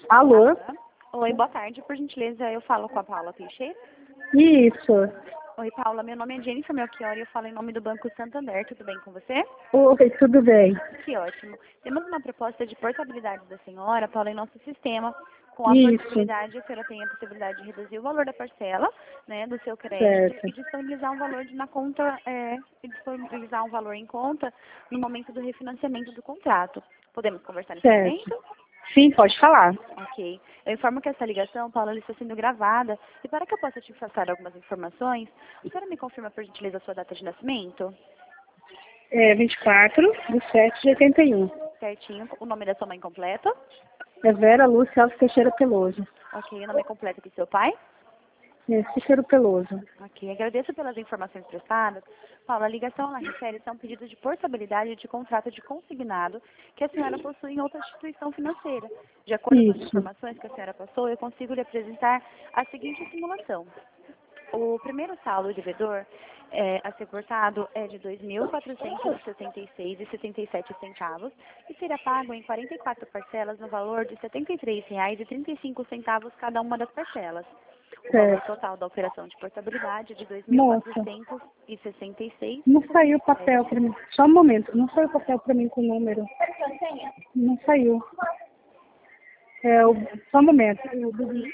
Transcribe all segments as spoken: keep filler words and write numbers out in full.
Alô? Oi, boa tarde. Por gentileza, eu falo com a Paula Teixeira. Isso. Oi, Paula. Meu nome é Jennifer Melchiori e eu falo em nome do Banco Santander. Tudo bem com você? Oi, tudo bem. Que ótimo. Temos uma proposta de portabilidade da senhora, Paula, em nosso sistema. Com a Isso. portabilidade, a senhora tem a possibilidade de reduzir o valor da parcela, né, do seu crédito Certo. e disponibilizar um valor de, na conta, é, e disponibilizar um valor em conta no momento do refinanciamento do contrato. Podemos conversar nesse Certo. momento? Sim, pode falar. Ok. Eu informo que essa ligação, Paula, ela está sendo gravada. E para que eu possa te passar algumas informações, a senhora me confirma, por gentileza, a sua data de nascimento? É vinte e quatro de sete de oitenta e um. Certinho. O nome da sua mãe completa? É Vera Lúcia Alves Teixeira Peloso. Ok. O nome completo do seu pai? É Teixeira Peloso. Ok. Agradeço pelas informações prestadas. Paula, a ligação ela refere-se a um pedido de portabilidade de contrato de consignado que a senhora possui em outra instituição financeira. De acordo com as Isso. informações que a senhora passou, eu consigo lhe apresentar a seguinte simulação. O primeiro saldo devedor é, a ser cortado é de dois mil quatrocentos e sessenta e seis reais e setenta e sete centavos e será pago em quarenta e quatro parcelas no valor de setenta e três reais e trinta e cinco centavos cada uma das parcelas. O valor Certo. total da operação de portabilidade é de dois mil Moça, quatrocentos e sessenta e seis reais não e saiu o setenta e papel sete para mim. Só um momento. Não saiu o papel para mim com o número. Não saiu. É, o... Só um momento. Eu bebi.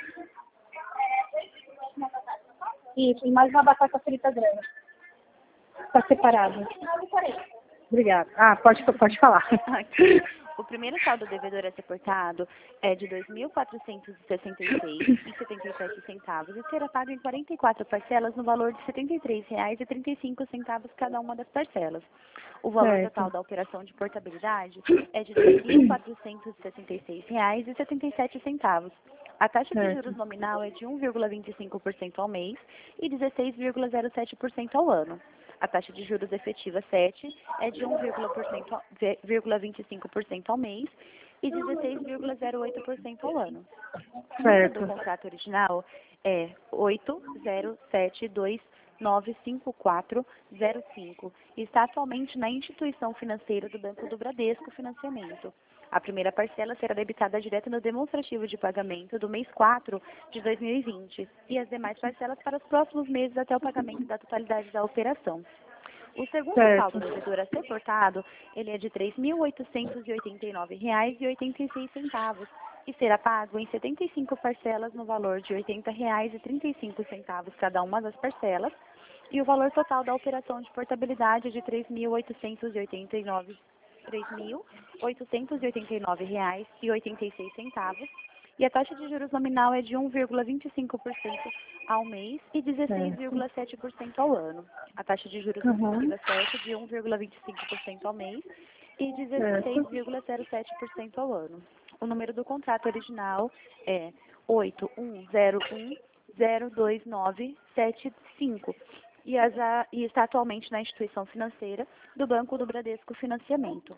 Isso, e mais uma batata frita grande. Está separada. Obrigada. Ah, pode, pode falar. Aqui. O primeiro saldo devedor a ser cortado é de dois mil quatrocentos e sessenta e seis reais e setenta e sete centavos e será pago em quarenta e quatro parcelas no valor de setenta e três reais e trinta e cinco centavos cada uma das parcelas. O valor Certo. total da operação de portabilidade é de dois mil quatrocentos e sessenta e seis reais e setenta e sete centavos. A taxa de Certo. juros nominal é de um vírgula vinte e cinco por cento ao mês e dezesseis vírgula zero sete por cento ao ano. A taxa de juros efetiva sete é de um vírgula vinte e cinco por cento ao mês e dezesseis vírgula zero oito por cento ao ano. O número do Certo. contrato original é oito zero sete dois nove cinco quatro zero cinco e está atualmente na instituição financeira do Banco do Bradesco Financiamento. A primeira parcela será debitada direto no demonstrativo de pagamento do mês quatro de dois mil e vinte e as demais parcelas para os próximos meses até o pagamento da totalidade da operação. O segundo saldo Certo. devedor a ser cortado, ele é de três mil oitocentos e oitenta e nove reais e oitenta e seis centavos e será pago em setenta e cinco parcelas no valor de oitenta reais e trinta e cinco centavos cada uma das parcelas e o valor total da operação de portabilidade é de três mil oitocentos e oitenta e nove três mil oitocentos e oitenta e nove reais e oitenta e seis centavos e a taxa de juros nominal é de um vírgula vinte e cinco por cento ao mês e dezesseis Certo. vírgula sete por cento ao ano. A taxa de juros Uhum. efetiva sete é de um vírgula vinte e cinco por cento ao mês e dezesseis Certo. vírgula zero sete por cento ao ano. O número do contrato original é oito um zero um zero dois nove sete cinco e, as, a, e está atualmente na instituição financeira do Banco do Bradesco Financiamento.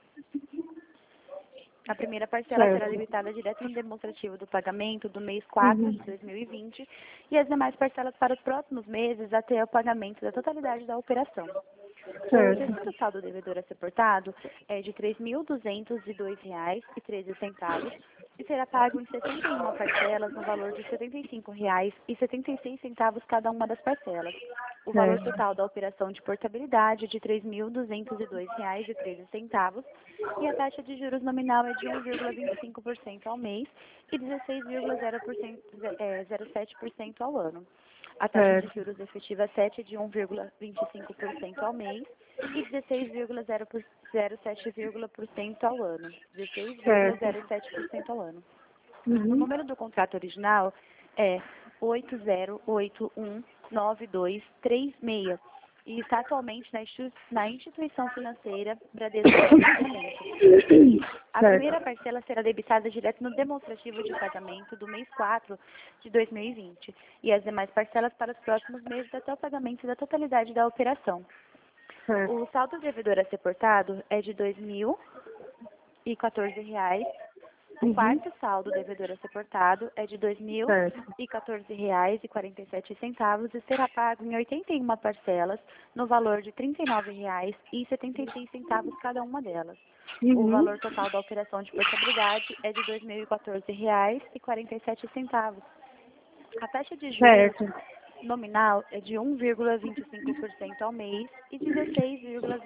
A primeira parcela será Certo. debitada direto no demonstrativo do pagamento do mês quatro Uhum. de dois mil e vinte e as demais parcelas para os próximos meses até o pagamento da totalidade da operação. O Certo. terceiro saldo devedor a ser portado é de três mil duzentos e dois reais e treze centavos e será pago em sessenta e uma parcelas no valor de setenta e cinco reais e setenta e seis centavos cada uma das parcelas. O valor Certo. total da operação de portabilidade é de três mil duzentos e dois reais e treze centavos e a taxa de juros nominal é de um vírgula vinte e cinco por cento ao mês e dezesseis vírgula zero sete por cento ao ano. A taxa de Certo. juros efetiva sete é de um vírgula vinte e cinco por cento ao mês e dezesseis vírgula zero sete por cento ao ano. dezesseis vírgula Certo. zero sete por cento ao ano. O Uhum. número do contrato original é oito zero oito um nove dois três seis e está atualmente na, institu na instituição financeira Bradesco Financiamento. A primeira Certo. parcela será debitada direto no demonstrativo de pagamento do mês quatro de dois mil e vinte e as demais parcelas para os próximos meses até o pagamento da totalidade da operação. Certo. O saldo devedor a ser portado é de dois mil e quatorze reais O Uhum. quarto saldo devedor a ser portado é de dois mil e quatorze reais e quarenta e sete centavos e será pago em oitenta e uma parcelas no valor de trinta e nove reais e setenta e seis centavos cada uma delas. O Uhum. valor total da operação de portabilidade é de dois mil e quatorze reais e quarenta e sete centavos. A taxa de juros Certo. nominal é de um vírgula vinte e cinco por cento ao mês e dezesseis vírgula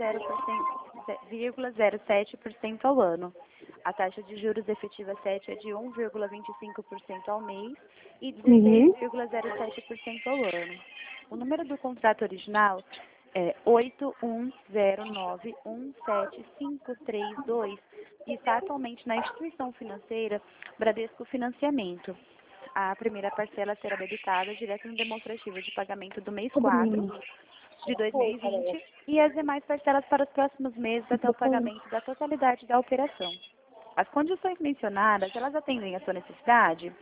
zero sete por cento ao ano. A taxa de juros efetiva sete é de um vírgula vinte e cinco por cento ao mês e dezesseis vírgula zero sete por cento ao ano. O número do contrato original é oito um zero nove um sete cinco três dois e está atualmente na instituição financeira Bradesco Financiamento. A primeira parcela será debitada direto no demonstrativo de pagamento do mês quatro de dois mil e vinte e as demais parcelas para os próximos meses até o pagamento da totalidade da operação. As condições mencionadas, elas atendem à sua necessidade?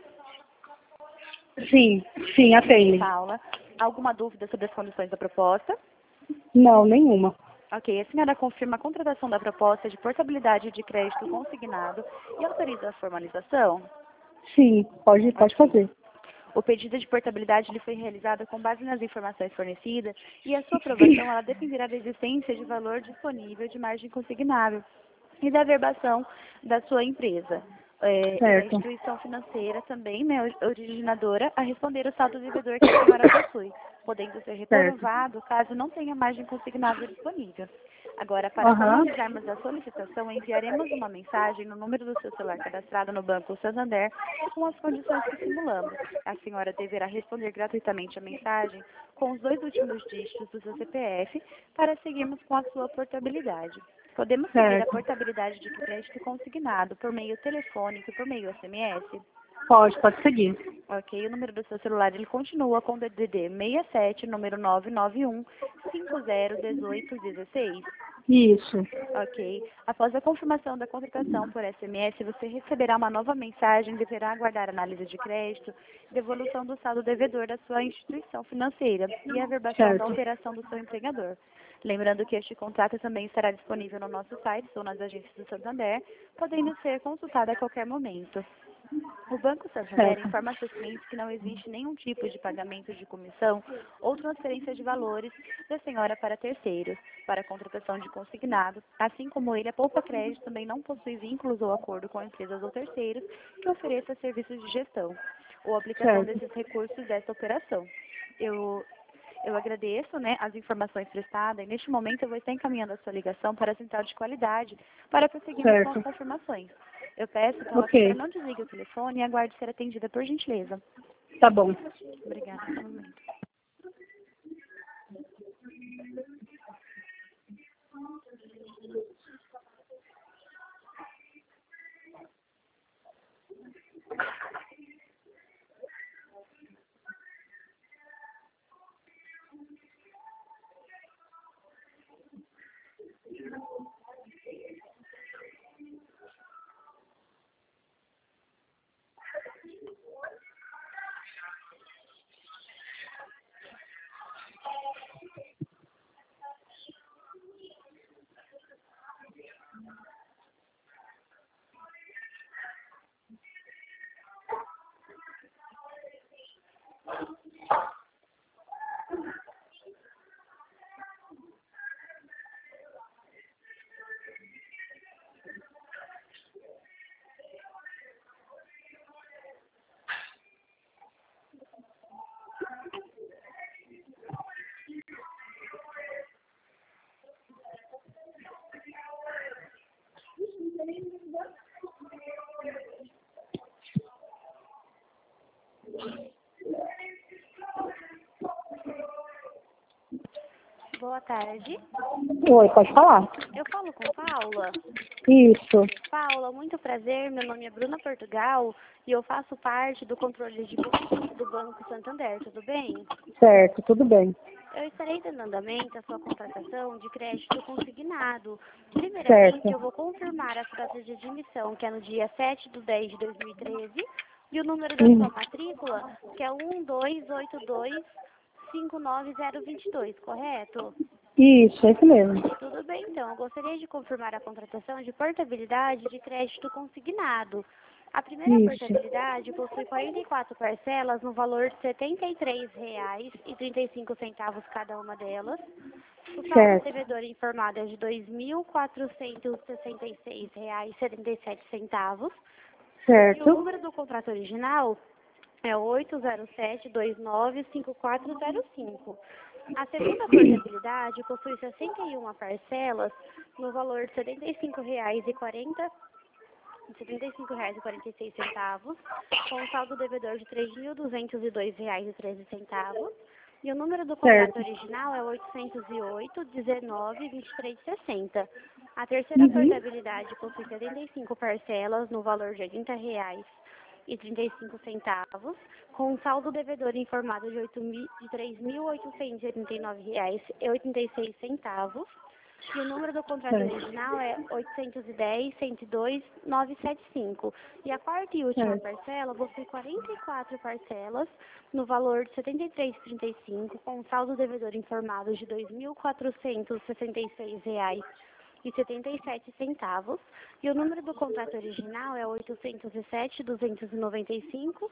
Sim, sim, atende. Paula, alguma dúvida sobre as condições da proposta? Não, nenhuma. Ok, a senhora confirma a contratação da proposta de portabilidade de crédito consignado e autoriza a formalização? Sim, pode, pode fazer. O pedido de portabilidade ele foi realizado com base nas informações fornecidas e a sua aprovação ela dependerá da existência de valor disponível de margem consignável e da verbação da sua empresa. É, e da instituição financeira também, né, originadora, a responder o saldo devedor que a senhora possui, podendo ser reprovado caso não tenha margem consignável disponível. Agora, para Uhum. formalizarmos a solicitação, enviaremos uma mensagem no número do seu celular cadastrado no Banco Santander com as condições que simulamos. A senhora deverá responder gratuitamente a mensagem com os dois últimos dígitos do seu C P F para seguirmos com a sua portabilidade. Podemos seguir Certo. a portabilidade de crédito consignado por meio telefônico e por meio S M S? Pode, pode seguir. Ok, o número do seu celular ele continua com D D D sessenta e sete, número nove nove um, cinco zero um oito um seis. Isso. Ok. Após a confirmação da contratação por S M S, você receberá uma nova mensagem e deverá aguardar análise de crédito, devolução do saldo devedor da sua instituição financeira e a verbação Certo. da operação do seu empregador. Lembrando que este contrato também estará disponível no nosso site ou nas agências do Santander, podendo ser consultado a qualquer momento. O Banco Santander Certo. informa a seus clientes que não existe nenhum tipo de pagamento de comissão ou transferência de valores da senhora para terceiros, para a contratação de consignado, assim como ele, a Poupa Crédito também não possui vínculos ou acordo com empresas ou terceiros que ofereçam serviços de gestão ou aplicação Certo. desses recursos desta operação. Eu, eu agradeço, né, as informações prestadas e neste momento eu vou estar encaminhando a sua ligação para a central de qualidade para prosseguirmos com as Certo. confirmações. Eu peço então Ok. a senhora não desligue o telefone e aguarde ser atendida por gentileza. Tá bom. Obrigada. Só um momento. Boa tarde. Oi, pode falar. Eu falo com Paula. Isso. Paula, muito prazer. Meu nome é Bruna Portugal e eu faço parte do controle de custos do Banco Santander. Tudo bem? Certo, tudo bem. Eu estarei dando andamento à sua contratação de crédito consignado. Primeiramente, Certo. eu vou confirmar a data de admissão, que é no dia sete de dez de dois mil e treze, e o número da Hum. sua matrícula, que é um dois oito dois cinco nove zero dois dois, correto? Isso, é isso mesmo. Tudo bem, então. Eu gostaria de confirmar a contratação de portabilidade de crédito consignado. A primeira Isso. portabilidade possui quarenta e quatro parcelas no valor de setenta e três reais e trinta e cinco centavos cada uma delas. O saldo Certo. devedor informado é de dois mil quatrocentos e sessenta e seis reais e setenta e sete centavos. E o Certo. número do contrato original é oito zero sete dois nove cinco quatro zero cinco. A segunda portabilidade possui sessenta e uma parcelas no valor de setenta e cinco reais e quarenta setenta e cinco reais e quarenta e seis centavos, com saldo devedor de três mil duzentos e dois reais e treze centavos. E o número do contrato Certo. original é oitocentos e oito, dezenove, vinte e três, sessenta. A terceira Uhum. portabilidade possui setenta e cinco parcelas no valor de oitenta reais e trinta e cinco centavos, com um saldo devedor informado de, oito mil, de três mil oitocentos e oitenta e nove reais e oitenta e seis centavos. E o número do contrato Certo. original é oitocentos e dez, cento e dois, novecentos e setenta e cinco. E a quarta e última Certo. parcela possui quarenta e quatro parcelas no valor de setenta e três reais e trinta e cinco centavos, com um saldo devedor informado de dois mil quatrocentos e sessenta e seis reais e setenta e sete centavos. E o número do contrato original é oitocentos e sete, duzentos e noventa e cinco,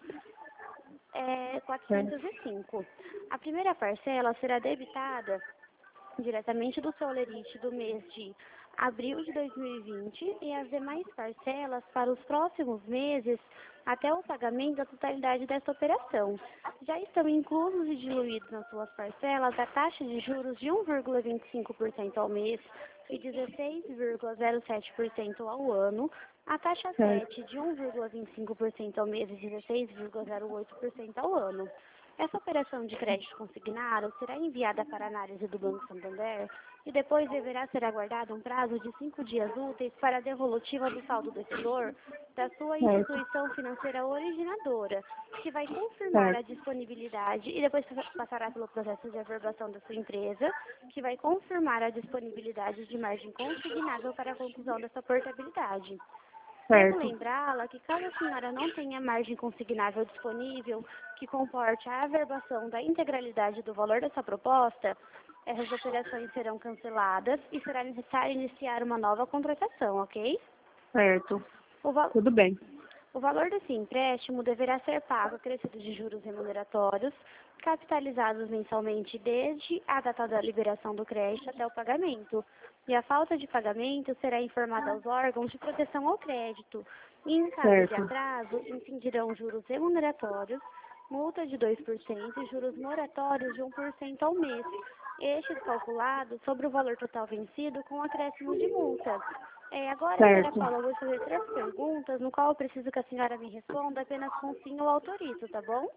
é, quatrocentos e cinco. A primeira parcela será debitada diretamente do seu lerite do mês de abril de dois mil e vinte e as demais parcelas para os próximos meses até o pagamento da totalidade desta operação. Já estão inclusos e diluídos nas suas parcelas a taxa de juros de um vírgula vinte e cinco por cento ao mês e dezesseis vírgula zero sete por cento ao ano, a taxa Certo. sete de um vírgula vinte e cinco por cento ao mês e dezesseis vírgula zero oito por cento ao ano. Essa operação de crédito consignado será enviada para a análise do Banco Santander e depois deverá ser aguardado um prazo de cinco dias úteis para a devolutiva do saldo devedor da sua Certo. instituição financeira originadora, que vai confirmar a Certo. disponibilidade e depois passará pelo processo de averbação da sua empresa, que vai confirmar a disponibilidade de margem consignável para a conclusão dessa portabilidade. Devo Certo. lembrá-la que caso a senhora não tenha margem consignável disponível que comporte a averbação da integralidade do valor dessa proposta, essas operações serão canceladas e será necessário iniciar uma nova contratação, ok? Certo. O, val Tudo bem. o valor desse empréstimo deverá ser pago acrescido de juros remuneratórios, capitalizados mensalmente desde a data da liberação do crédito até o pagamento. E a falta de pagamento será informada aos órgãos de proteção ao crédito. E em caso de Certo. atraso, incidirão juros remuneratórios, multa de dois por cento e juros moratórios de um por cento ao mês. Estes calculados sobre o valor total vencido com acréscimo de multa. É, agora, senhora Certo. Paula, eu vou fazer três perguntas, no qual eu preciso que a senhora me responda apenas com sim ou autorizo, tá bom?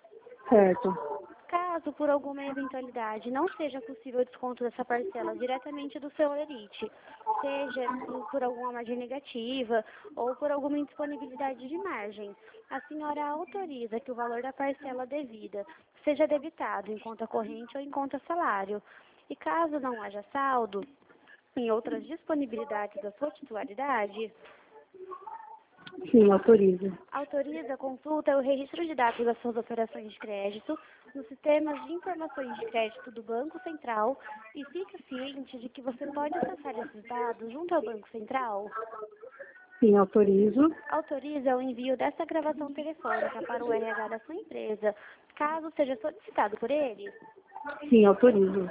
Certo. Caso, por alguma eventualidade, não seja possível o desconto dessa parcela diretamente do seu lerite, seja por alguma margem negativa ou por alguma indisponibilidade de margem, a senhora autoriza que o valor da parcela devida seja debitado em conta corrente ou em conta salário. E caso não haja saldo, em outras disponibilidades da sua titularidade, Sim, autorizo. autoriza a consulta e o registro de dados das suas operações de crédito nos sistemas de informações de crédito do Banco Central e fica ciente de que você pode acessar esses dados junto ao Banco Central. Sim, autorizo. Autoriza o envio dessa gravação telefônica para o R H da sua empresa, caso seja solicitado por ele. Sim, autorizo.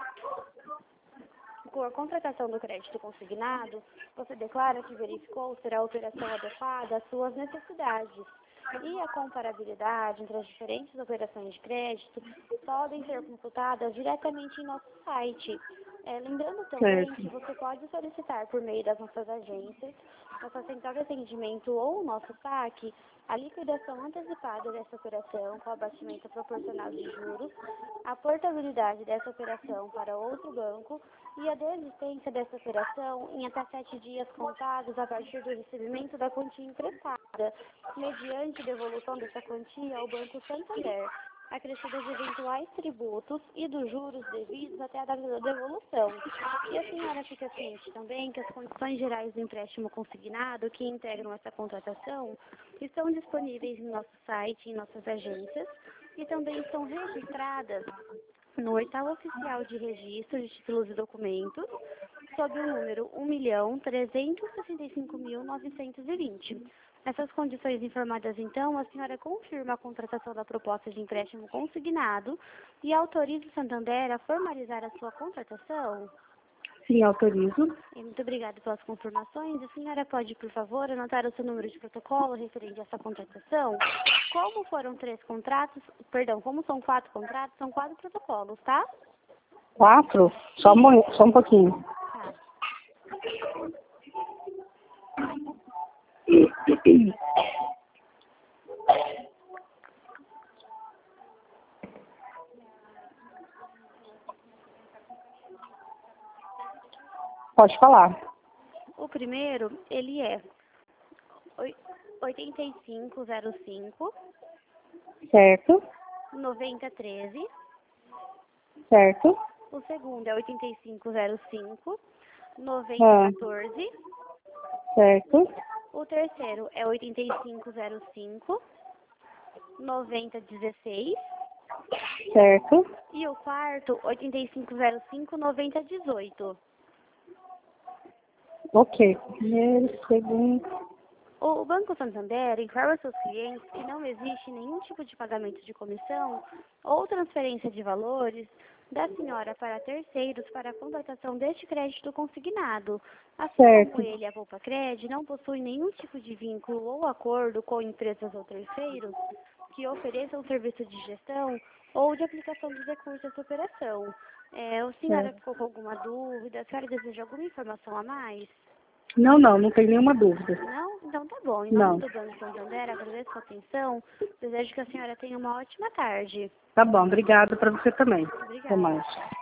Com a contratação do crédito consignado, você declara que verificou ser a operação adequada às suas necessidades. E a comparabilidade entre as diferentes operações de crédito podem ser consultadas diretamente em nosso site. É, lembrando também Certo. que você pode solicitar por meio das nossas agências, nossa central de atendimento ou o nosso S A C, a liquidação antecipada dessa operação com abatimento proporcional de juros, a portabilidade dessa operação para outro banco e a desistência dessa operação em até sete dias contados a partir do recebimento da quantia emprestada, mediante devolução dessa quantia ao Banco Santander, acrescidas de eventuais tributos e dos juros devidos até a data da devolução. E a senhora fica ciente também que as condições gerais do empréstimo consignado que integram essa contratação estão disponíveis em nosso site e em nossas agências e também estão registradas no Oitavo Oficial de Registro de Títulos e Documentos, sob o número um milhão trezentos e sessenta e cinco mil novecentos e vinte. Nessas condições informadas, então, a senhora confirma a contratação da proposta de empréstimo consignado e autoriza o Santander a formalizar a sua contratação? Sim, autorizo. E muito obrigada pelas confirmações. A senhora pode, por favor, anotar o seu número de protocolo referente a essa contratação? Como foram três contratos, perdão, como são quatro contratos, são quatro protocolos, tá? Quatro? Só, um- só um pouquinho. Tá. Pode falar. O primeiro, ele é oi- oitenta e cinco zero cinco, Certo, noventa treze. certo. O segundo é oitenta e cinco zero cinco, Ah. noventa quatorze. Certo, O terceiro é oitenta e cinco zero cinco, noventa dezesseis. certo. E o quarto, oitenta e cinco zero cinco, noventa dezoito. Ok. Primeiro, segundo. O Banco Santander informa aos seus clientes que não existe nenhum tipo de pagamento de comissão ou transferência de valores da senhora para terceiros para a contratação deste crédito consignado. Assim Certo. como ele, a Poupa Cred, não possui nenhum tipo de vínculo ou acordo com empresas ou terceiros que ofereçam serviço de gestão ou de aplicação dos recursos dessa operação. É, a senhora Certo. ficou com alguma dúvida? A senhora deseja alguma informação a mais? Não, não, não tem nenhuma dúvida. Não? Então tá bom. Em Não. nome do Banco Santander, agradeço a atenção. Desejo que a senhora tenha uma ótima tarde. Tá bom, obrigada para você também. Até Obrigada. mais.